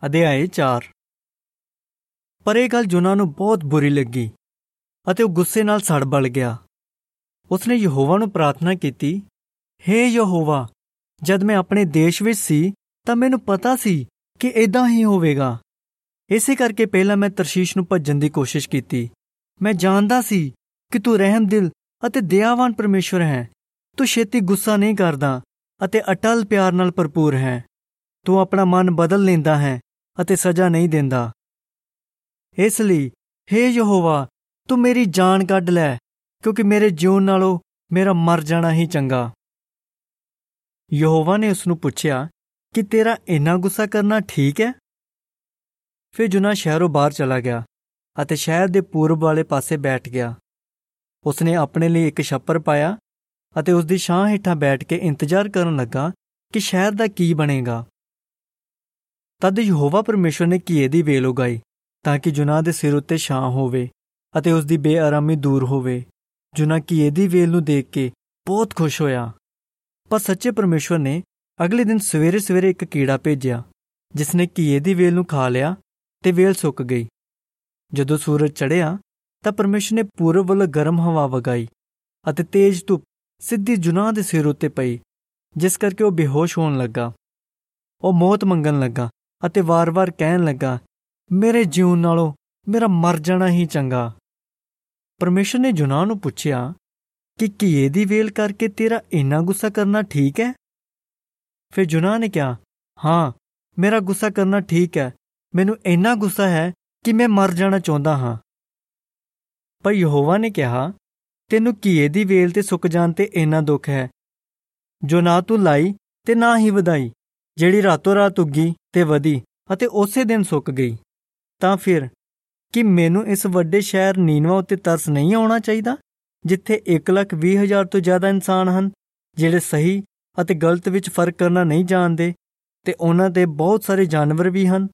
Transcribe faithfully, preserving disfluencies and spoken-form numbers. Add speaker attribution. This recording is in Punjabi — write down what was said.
Speaker 1: ਅਧਿਆਇ ਚਾਰ। ਪਰ ਇਹ ਗੱਲ ਯੋਨਾ ਨੂੰ ਬਹੁਤ ਬੁਰੀ ਲੱਗੀ ਅਤੇ ਉਹ ਗੁੱਸੇ ਨਾਲ ਸੜ ਬਲ ਗਿਆ। ਉਸਨੇ ਯਹੋਵਾ ਨੂੰ ਪ੍ਰਾਰਥਨਾ ਕੀਤੀ, ਹੇ ਯਹੋਵਾ, ਜਦ ਮੈਂ ਆਪਣੇ ਦੇਸ਼ ਵਿੱਚ ਸੀ ਤਾਂ ਮੈਨੂੰ ਪਤਾ ਸੀ ਕਿ ਏਦਾਂ ਹੀ ਹੋਵੇਗਾ। ਇਸੇ ਕਰਕੇ ਪਹਿਲਾਂ ਮੈਂ ਤਰਸ਼ੀਸ਼ ਨੂੰ ਭੱਜਣ ਦੀ ਕੋਸ਼ਿਸ਼ ਕੀਤੀ। ਮੈਂ ਜਾਣਦਾ ਸੀ ਕਿ ਤੂੰ ਰਹਿਮਦਿਲ ਅਤੇ ਦਇਆਵਾਨ ਪਰਮੇਸ਼ਵਰ ਹੈ। ਤੂੰ ਛੇਤੀ ਗੁੱਸਾ ਨਹੀਂ ਕਰਦਾ ਅਤੇ ਅਟਲ ਪਿਆਰ ਨਾਲ ਭਰਪੂਰ ਹੈ। ਤੂੰ ਆਪਣਾ ਮਨ ਬਦਲ ਲੈਂਦਾ ਹੈ ਅਤੇ ਸਜ਼ਾ ਨਹੀਂ ਦਿੰਦਾ। ਇਸ ਲਈ ਹੇ ਯਹੋਵਾ, ਤੂੰ ਮੇਰੀ ਜਾਨ ਕੱਢ ਲੈ, ਕਿਉਂਕਿ ਮੇਰੇ ਜਿਉਣ ਨਾਲੋਂ ਮੇਰਾ ਮਰ ਜਾਣਾ ਹੀ ਚੰਗਾ। ਯਹੋਵਾ ਨੇ ਉਸਨੂੰ ਪੁੱਛਿਆ ਕਿ ਤੇਰਾ ਇੰਨਾ ਗੁੱਸਾ ਕਰਨਾ ਠੀਕ ਹੈ? ਫਿਰ ਯੋਨਾ ਸ਼ਹਿਰੋਂ ਬਾਹਰ ਚਲਾ ਗਿਆ ਅਤੇ ਸ਼ਹਿਰ ਦੇ ਪੂਰਬ ਵਾਲੇ ਪਾਸੇ ਬੈਠ ਗਿਆ। ਉਸਨੇ ਆਪਣੇ ਲਈ ਇੱਕ ਛੱਪਰ ਪਾਇਆ ਅਤੇ ਉਸਦੀ ਛਾਂ ਹੇਠਾਂ ਬੈਠ ਕੇ ਇੰਤਜ਼ਾਰ ਕਰਨ ਲੱਗਾ ਕਿ ਸ਼ਹਿਰ ਦਾ ਕੀ ਬਣੇਗਾ। ਤਦ ਯਹੋਵਾ ਪਰਮੇਸ਼ਵਰ ਨੇ ਘੀਏ ਦੀ ਵੇਲ ਉਗਾਈ ਤਾਂ ਕਿ ਯੋਨਾ ਦੇ ਸਿਰ ਉੱਤੇ ਛਾਂ ਹੋਵੇ ਅਤੇ ਉਸਦੀ ਬੇਆਰਾਮੀ ਦੂਰ ਹੋਵੇ। ਯੋਨਾ ਘੀਏ ਦੀ ਵੇਲ ਨੂੰ ਦੇਖ ਕੇ ਬਹੁਤ ਖੁਸ਼ ਹੋਇਆ। ਪਰ ਸੱਚੇ ਪਰਮੇਸ਼ਵਰ ਨੇ ਅਗਲੇ ਦਿਨ ਸਵੇਰੇ ਸਵੇਰੇ ਇੱਕ ਕੀੜਾ ਭੇਜਿਆ ਜਿਸ ਨੇ ਘੀਏ ਦੀ ਵੇਲ ਨੂੰ ਖਾ ਲਿਆ ਤੇ ਵੇਲ ਸੁੱਕ ਗਈ। ਜਦੋਂ ਸੂਰਜ ਚੜ੍ਹਿਆ ਤਾਂ ਪਰਮੇਸ਼ਵਰ ਨੇ ਪੂਰਬ ਵੱਲੋਂ ਗਰਮ ਹਵਾ ਵਗਾਈ ਅਤੇ ਤੇਜ਼ ਧੁੱਪ ਸਿੱਧੀ ਯੋਨਾ ਦੇ ਸਿਰ ਉੱਤੇ ਪਈ, ਜਿਸ ਕਰਕੇ ਉਹ ਬੇਹੋਸ਼ ਹੋਣ ਲੱਗਾ। ਉਹ ਮੌਤ ਮੰਗਣ ਲੱਗਾ ਅਤੇ ਵਾਰ-ਵਾਰ ਕਹਿਣ ਲੱਗਾ, ਮੇਰੇ ਜਿਉਣ ਨਾਲੋਂ ਮੇਰਾ ਮਰ ਜਾਣਾ ਹੀ ਚੰਗਾ। ਪਰਮੇਸ਼ਵਰ ਨੇ ਯੋਨਾ ਨੂੰ ਪੁੱਛਿਆ ਕਿ ਘੀਏ ਦੀ ਵੇਲ ਕਰਕੇ ਤੇਰਾ ਇੰਨਾ ਗੁੱਸਾ ਕਰਨਾ ਠੀਕ ਹੈ? ਫਿਰ ਯੋਨਾ ਨੇ ਕਿਹਾ, ਹਾਂ, ਮੇਰਾ ਗੁੱਸਾ ਕਰਨਾ ਠੀਕ ਹੈ। ਮੈਨੂੰ ਇੰਨਾ ਗੁੱਸਾ ਹੈ ਕਿ ਮੈਂ ਮਰ ਜਾਣਾ ਚਾਹੁੰਦਾ ਹਾਂ। ਪਰ ਯਹੋਵਾ ਨੇ ਕਿਹਾ, ਤੈਨੂੰ ਘੀਏ ਦੀ ਵੇਲ ਤੇ ਸੁੱਕ ਜਾਣ ਤੇ ਇੰਨਾ ਦੁੱਖ ਹੈ ਜੋ ਨਾ ਤੂੰ ਲਾਈ ਤੇ ਨਾ ਹੀ ਵਧਾਈ, ਜਿਹੜੀ ਰਾਤੋਂ ਰਾਤ ਉੱਗੀ ਤੇ ਵਧੀ ਅਤੇ ਉਸੇ ਦਿਨ ਸੁੱਕ ਗਈ। ਤਾਂ ਫਿਰ ਕੀ ਮੈਨੂੰ ਇਸ ਵੱਡੇ ਸ਼ਹਿਰ ਨੀਨਵਾ ਉੱਤੇ ਤਰਸ ਨਹੀਂ ਆਉਣਾ ਚਾਹੀਦਾ, ਜਿੱਥੇ ਇੱਕ ਲੱਖ ਵੀਹ ਹਜ਼ਾਰ ਤੋਂ ਜ਼ਿਆਦਾ ਇਨਸਾਨ ਹਨ ਜਿਹੜੇ ਸਹੀ ਅਤੇ ਗਲਤ ਵਿੱਚ ਫਰਕ ਕਰਨਾ ਨਹੀਂ ਜਾਣਦੇ, ਤੇ ਉਹਨਾਂ ਦੇ ਬਹੁਤ ਸਾਰੇ ਜਾਨਵਰ ਵੀ ਹਨ?